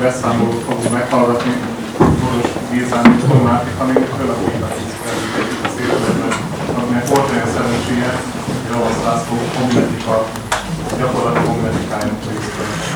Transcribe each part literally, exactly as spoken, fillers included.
beszámolót fogunk meghallgatni Boros Gézán és Márti Kanétől, akik a szétben, aminek volt olyan szerencséje, hogy Ravasz László homiletika, gyakorlati homiletikáján részt vett.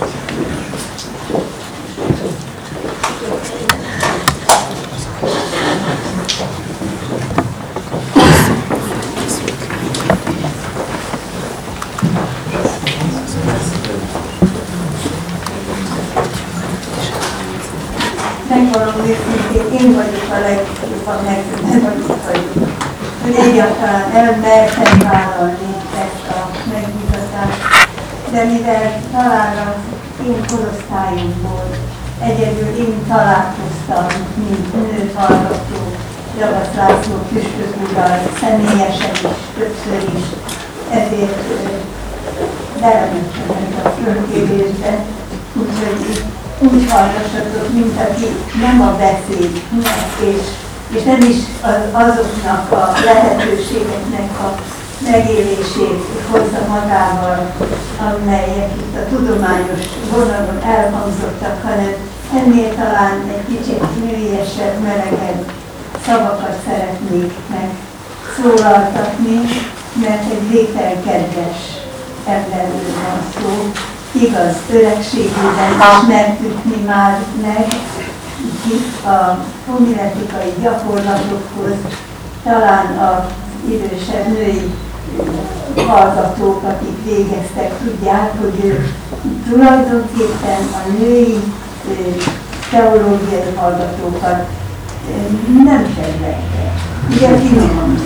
Megvalom őszintén, én vagyok a legjobban megdöbbentett, hogy egyáltalán elmertem vállalni ezt a megbízatást, de mivel talán az én korosztályomból egyedül én találkoztam, mint nőt hallgató Ravasz László püspök úrral személyesen is, többször is, ezért belementem ebbe a fölkérésbe, úgyhogy úgy hallgassatok, mint aki nem a beszéd, és, és nem is az, azoknak a lehetőségeknek a megélését hozza magával, amelyek itt a tudományos vonalon elhangzottak, hanem ennél talán egy kicsit nőiesebb, melegebb szavakat szeretnék megszólaltatni, mert egy végtelenkedves emberről van szó. Igaz, öregségében ismertük mi már meg itt a homiletikai gyakorlatokhoz, talán az idősebb női hallgatók, akik végeztek, tudják, hogy ő tulajdonképpen a női teológiai hallgatókat nem kedvelte. Ugye finoman.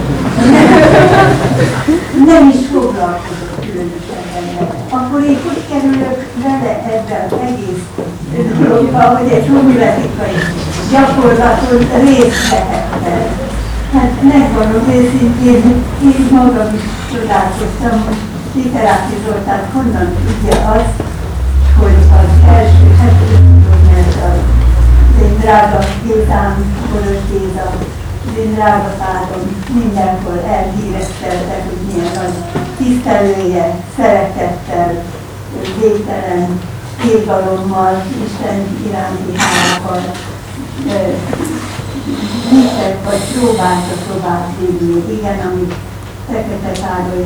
Nem is foglalkozott különösen vele. Akkor én hogy kerülök vele ebben az egész dologba, hogy egy homiletikai gyakorlaton részt vehettem. Hát megvalom őszintén, én magam is csodálkoztam, hogy Literáti Zoltán honnan tudja azt, hogy az első hetőt az én drága Gézám, Boros Géza, az én drága párom mindenhol elhíreztelte, hogy milyen nagy tisztelője, szeretettel, végtelen irgalommal, Isten iránti hálával hittek, vagy próbálta tovább vinni. Igen, amit Fekete Károly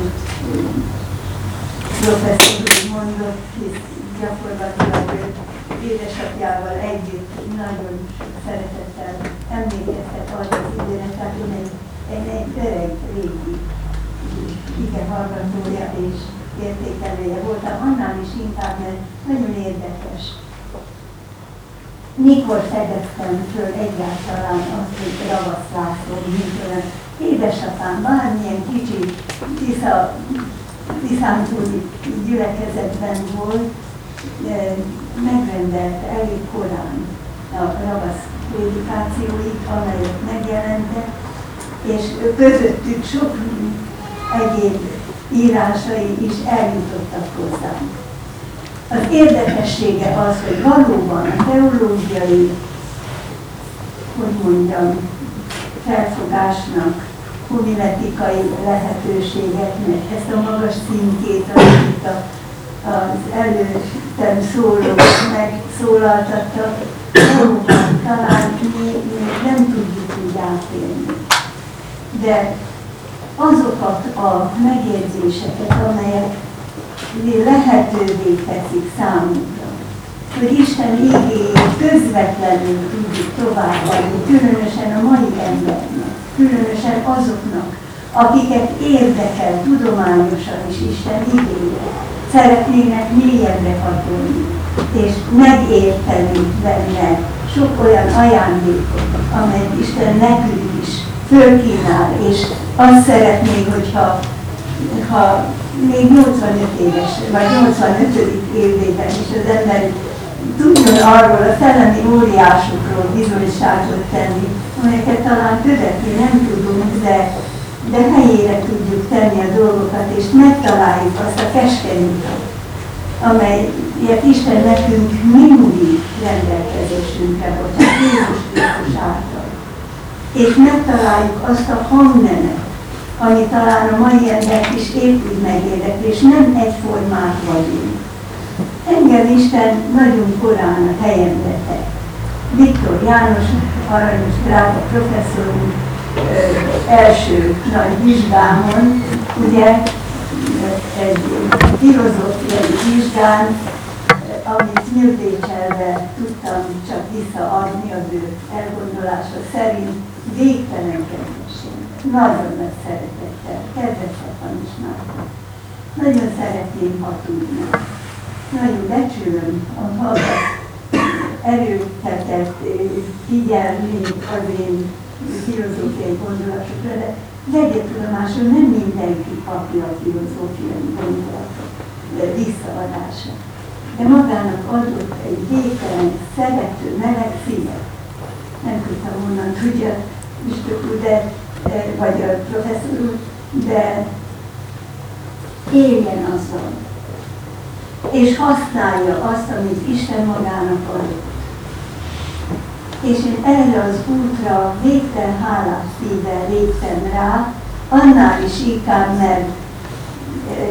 professzor mondott, hisz gyakorlatilag ő édesapjával együtt nagyon szeretettel emlékeztet arra az időre, tehát én egy, egy, egy öreg, régi igen hallgatója és értékelője voltam, annál is inkább, mert nagyon érdekes. Mikor fedeztem föl egyáltalán azt, hogy Ravasz László, mint olyan édesapám, bármilyen kicsi Tisza, Tiszántúli gyülekezetben volt, megrendelte elég korán a Ravasz prédikációit, amelyek megjelentek, és közöttük sok egyéb írásai is eljutottak hozzánk. Az érdekessége az, hogy valóban a teológiai, hogy mondjam, felfogásnak, homiletikai lehetőségeknek ezt a magas szintjét, amit az előttem szólók megszólaltattak, valóban talán mi, mi nem tudjuk úgy átélni. De azokat a megjegyzéseket, amelyek lehetővé teszik számunkra, hogy Isten igéjét közvetlenül tudjuk továbbadni, különösen a mai embernek, különösen azoknak, akiket érdekel tudományosan is Isten igéje, szeretnének mélyebbre hatolni, és megérteni benne sok olyan ajándékot, amelyet Isten nekünk is fölkínál, és azt szeretné, hogyha ha még nyolcvanöt éves, vagy nyolcvanötödik évében is az ember tudjon arról a szellemi óriásokról bizonyságot tenni, amelyeket talán követni nem tudunk, de, de helyére tudjuk tenni a dolgokat, és megtaláljuk azt a keskeny utat, amelyet Isten nekünk mindig rendelkezésünkre bocsát, Jézus Krisztus által. És megtaláljuk azt a hangnemet, ami talán a mai embert is épp úgy megérdekli, és nem egyformák vagyunk. engem Isten nagyon korán a helyemre tett. Viktor János, aranyos drága professzorunk, első nagy vizsgámon, ugye egy filozófiai vizsgán, amit nyilvécselve tudtam csak visszaadni az ő elgondolása szerint, végtelen kedvességgel, nagyon nagy szeretettel, kedvesebben is már. Nagyon szeretném, ha tudnak. Nagyon becsülöm a hallgat erőtetett figyelmét az én filozófiai gondolatokra, de vegye tudomásul, nem mindenki kapja a filozófiai gondolatok visszaadása. De magának adott egy végtelen, szerető, meleg szívet. Nem tudtam honnan tudja, Üstök úr, de, vagy a professzor úr, de éljen azzal, és használja azt, amit Isten magának adott. És én erre az útra végtelen hálás szívvel léptem rá, annál is inkább, mert e,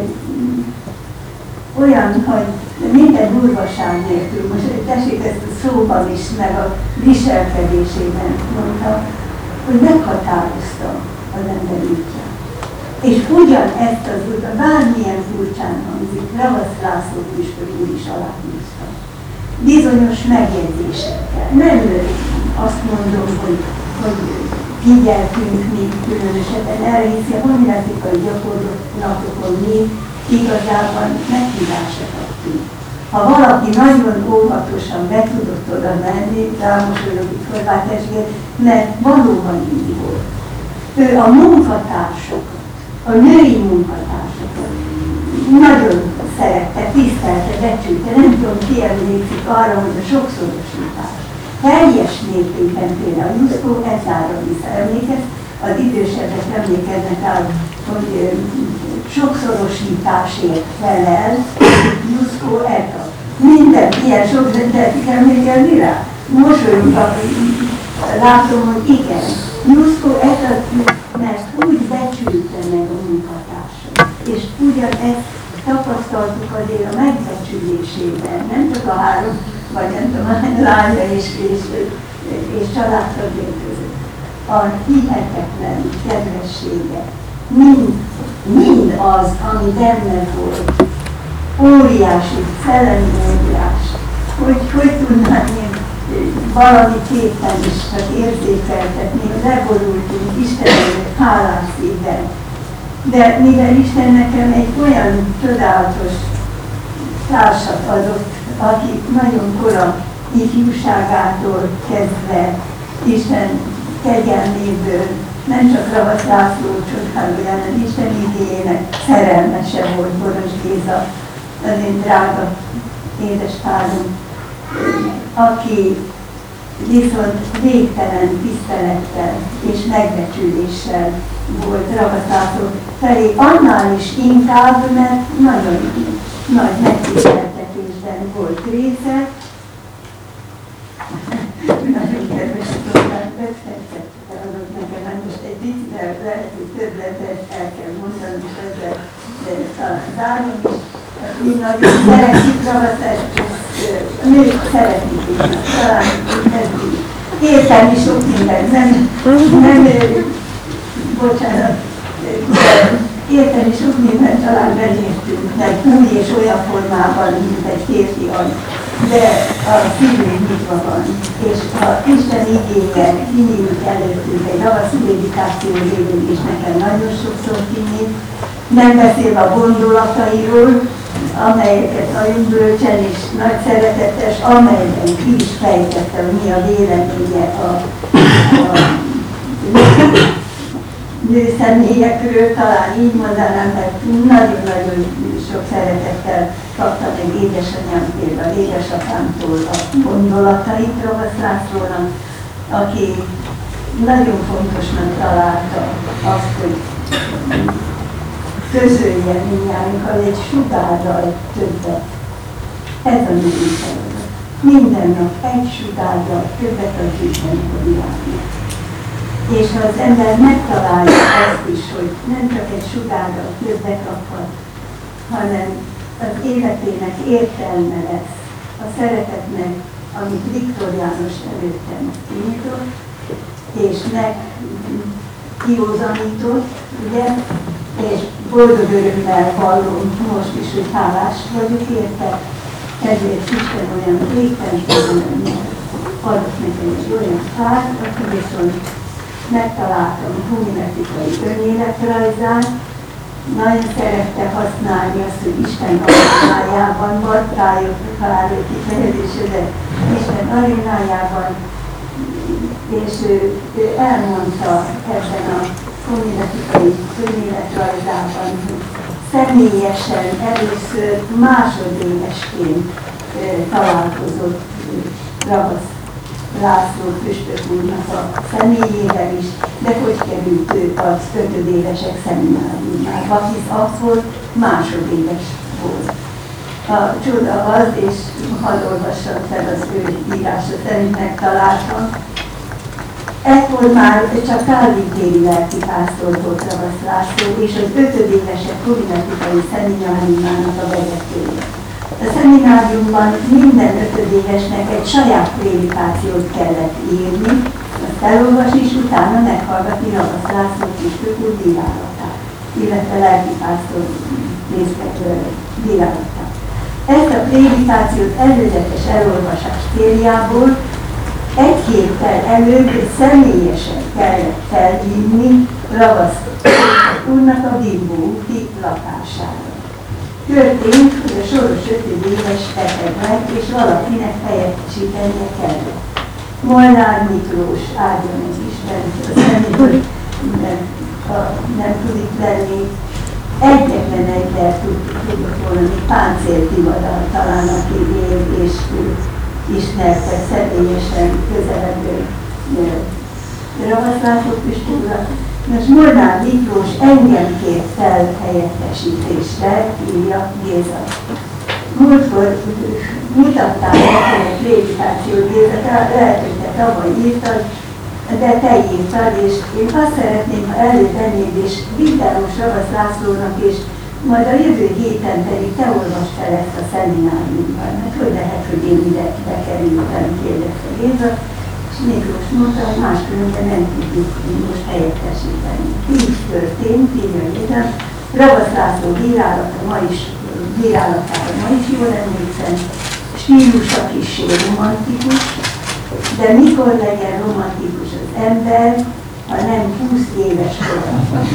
olyan, hogy minden durvaság nélkül, most tessék ezt a szóban is, meg a viselkedésében mondta, hogy meghatározta az ember útját. És ugyanezt az utat, bármilyen furcsán hangzik, Ravasz László püspök úr is aláhúzta. Bizonyos megjegyzésekkel. Nem azt mondom, hogy, hogy figyeltünk mi különösebben erre, hiszen a homiletikai gyakorlatokon mi igazában meghívásra kaptunk. Ha valaki nagyon óvatosan be tudott oda menni, rámosolyog itt Horváth Esgér, mert valóban így volt. Ő a munkatársokat, a női munkatársakat nagyon szerette, tisztelte, becsülte, nem tudom, ki emlékszik arra, hogy a sokszorosítás. Teljes mértékben például Juszkó Etára visszaemlékez, az idősebbek emlékeznek rá, hogy sokszorosításért felel Juszkó Eta. Minden ilyen sok szeretik emlékezni rá. Mosolyogva látom, hogy igen. Juszkó Eta, mert úgy becsülte meg a munkatársat. És ugyanezt tapasztaltuk azért a megbecsülésében, nem csak a három, vagy nem tudom, a lánya és, és, és családtagjai között. A hihetetlen kedvessége, mind, mind az, ami benne volt, óriási, szellemi óriás, hogy hogy tudnám én valami képen is csak érzékeltetni, hogy leborultunk Istennek hálás szívvel. De mivel Isten nekem egy olyan csodálatos társat adott, aki nagyon kora ifjúságától kezdve Isten kegyelméből, nem csak Ravasz László csodálója, hanem Isten igéjének szerelmese volt Boros Géza, az én drága édespárom, aki viszont végtelen tisztelettel és megbecsüléssel volt Ravasz László felé, annál is inkább, mert nagyon nagy megtiszteltetésben volt része. Nagyon kedves tudnám, öt percet adott nekem, hát most egy picit lehet, hogy többletet el kell mondani, és ezzel talán zárom is. Én nagyon szeretjük Ravasz, nők szeretik is, talán ez így. Értem is sok minden, nem, nem, bocsánat, értem is sok minden talán beléptünk, meg úgy és olyan formában, mint egy férfian, de a szívünk nyitva van, és ha Isten igénye kinyílt előttünk egy Ravasz méditáció révén is nekem nagyon sokszor kinyílt, nem beszélve a gondolatairól, amelyeket nagyon bölcsen és nagy szeretetes, amelyben ki is fejtette, hogy mi a véleménye a, a nőszemélyekről, talán így mondanám, mert nagyon-nagyon sok szeretettel kapta meg édesanyám, például édesapámtól a gondolatait Ravasz Lászlónak, aki nagyon fontosnak találta azt, hogy közölje mindjárunkkal egy sugárral többet. Ez a női feladat. Minden nap egy sugárral többet az Istennek a világnak. És ha az ember megtalálja azt is, hogy nem csak egy sugárral többet kaphat, hanem az életének értelme lesz a szeretetnek, amit Viktor János előttem kinyitott, és meg kiózanított, ugye, és boldog örömmel vallom most is, hogy hálás vagyok érte, ezért Isten olyan végtelen adott nekem egy olyan fát, akkor viszont megtaláltam homiletikai önéletrajzát, nagyon szerette használni azt, hogy Isten arénájában van, rájött a kifejezésre, de Isten arénájában, és ő, ő elmondta ebben a homiletikai önéletrajzában, hogy személyesen először másodévesként találkozott Ravasz László püspök úrnak a személyével is, de hogy került ő az ötödévesek szemináriumába, hisz akkor másodéves volt. A csoda az, és hadd olvassam fel az ő írása szerint megtaláltam, ekkor már csak Kálvin-téri lelkipásztor volt Ravasz László, és az ötödévesek homiletikai szemináriumának a vezetője. A szemináriumban minden ötödévesnek egy saját prédikációt kellett írni, azt elolvasni, és utána meghallgatni Ravasz László püspök úr bírálatát, illetve lelkipásztor bírálatát. Ezt a prédikációt előzetes elolvasás céljából egy héttel előbb személyesen kellett felhívni Ravasz úrnak a Bimbó úti lakására. Történt, hogy a soros ötödéves beteg lett, és valakinek helyettesítenie kellett. Molnár Miklós, áldjon az Isten, az ennyi, nem, nem tudik lenni. Egyetlen egyre tudott volna, még Páncél Tivadar talán, aki él, és ismerte személyesen közelebb Ravasz László püspök urat. Most Molnár Miklós engem kért fel helyettesítésre, írja Géza. Múltkor mutatták nekem egy prédikációt, Géza, lehet, hogy te tavaly írtad, de te írtad, és én azt szeretném, ha elővennéd, és Vitáros Ravasz Lászlónak, és majd a jövő héten pedig te olvasd fel ezt a szemináriumban, mert hogy lehet, hogy én ide bekerültem, kérdezte Géza. És Miklós mondta, hogy máskülönben nem tudjuk most helyettesíteni. Így történt, így jöttem. Ravasz László bírálata ma is, bírálatára ma is jól emlékszem, stílusa kissé romantikus, de mikor legyen romantikus az ember, ha nem húsz éves korában.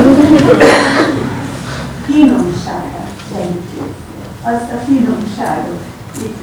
Finomságát segítjük. Azt a finomságot itt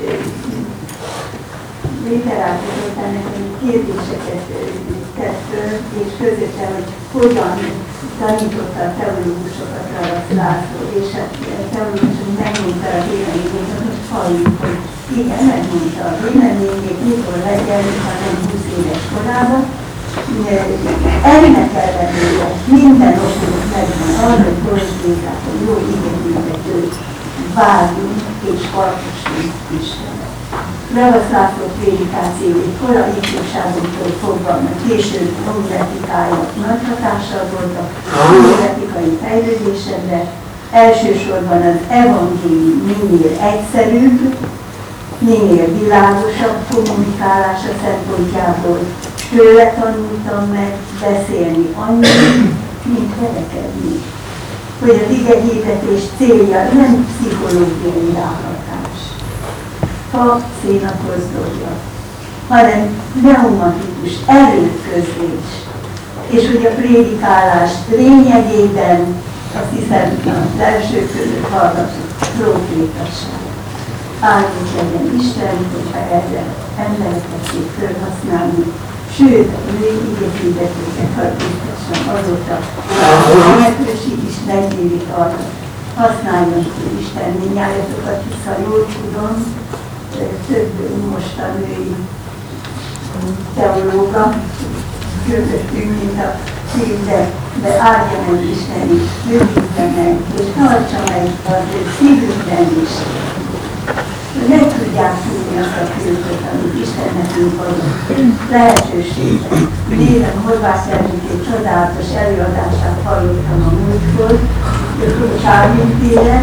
literátor után nekem kérdéseket tett föl, és közötte, hogy hogyan tanította a teológusokat Ravasz László, és a teológusok megmondta a véleményét, hogy halljuk, hogy igen, megmondta a véleményét, mikor legyen, ha nem húsz éves korában. Ennek ellenére minden okunk megvan arra, hogy Boros jó igényűzetőt várjunk és hallgassunk Istenet. Ravasz László prédikációi korai ifjúságunktól fogva, mert később homiletikája nagy hatással voltak a homiletikai fejlődésemre, elsősorban az evangélium minél egyszerűbb, minél világosabb kommunikálása szempontjából tőle tanultam meg beszélni annyit, mint verekedni. Hogy az igehirdetés célja nem pszichológiai ráhatás, ha szénakozdolja, hanem pneumatikus erőközlés, és hogy a prédikálás lényegében, azt hiszem, az elsők között hallgatott profétasság. Áldott legyen Isten, hogyha erre embereket szép felhasználni, sőt, a női igehirdetéket hallgatássam azóta a lehetőség is megnyílik arra. Használjon ki Isten mindnyájatokat, hisz ha jól tudom, több mostanői teológa közöttünk, mint a szív, de, de áldja meg Isten is, bővítse meg, és tartsa meg az ő szívünkben is. Hogy meg tudják tudni azt a különbözőt, amit Isten nekünk adott. Lehetőséget. Nézem, Horváth Erzsébet csodálatos előadását hallottam a múltkor, Kálvin téren,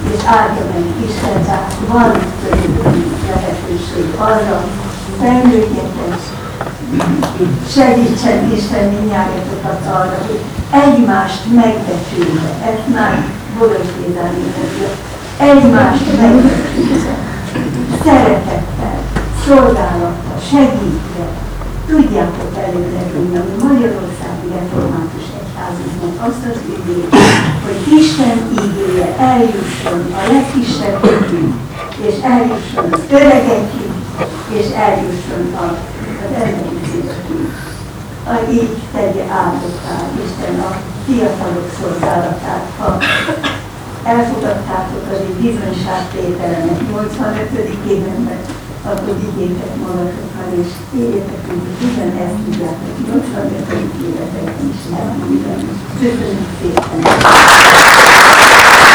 és áldja meg Isten, tehát van lehetőség arra, felnőjetek, segítsen Isten mindnyájatokat arra, hogy egymást megbecsülve, ezt már Boros Gézán írja, egymást megbecsülve, szeretettel, szolgálattal, segítve, tudjátok előrevinni, ami Magyarországi Református Egyházunknak azt az ügyét, hogy Isten igéje eljusson a legkisebbekig, és eljusson az öregekig, és eljusson az emberi szívekig. Így tegye áldottá Isten a fiatalok szolgálatát, ha elfogadtátok az egy bizonyságtételenek nyolcvanötödik évenben, akkor vigyétek magatokkal, és éljetek úgy, hogy ugyanezt tudjátok nyolcvanötödik évetekben is elmondani. Köszönjük szépen!